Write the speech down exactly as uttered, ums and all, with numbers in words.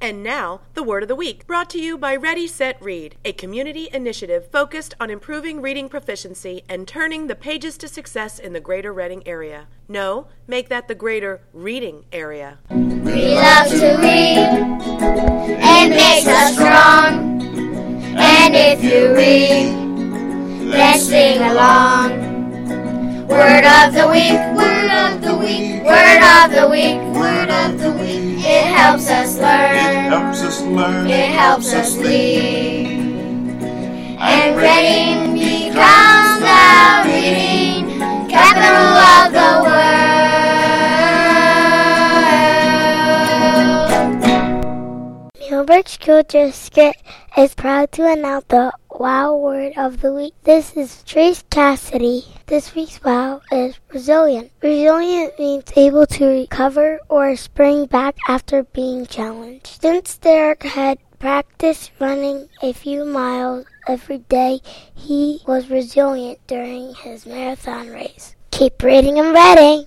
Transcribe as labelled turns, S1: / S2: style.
S1: And now, the Word of the Week, brought to you by Ready, Set, Read, a community initiative focused on improving reading proficiency and turning the pages to success in the Greater Reading area. No, make that the Greater Reading area.
S2: We love to read. It makes us strong. And if you read, let's sing along. Word of the week, word of the week, word of the week, word of the week. It helps us learn.
S3: It helps us learn.
S2: It helps us lead. And reading becomes the reading capital of the world.
S4: Millbrook School District is proud to announce the Wow Word of the Week. This is Trace Cassidy. This week's wow is resilient. Resilient means able to recover or spring back after being challenged. Since Derek had practiced running a few miles every day, he was resilient during his marathon race. Keep reading and reading.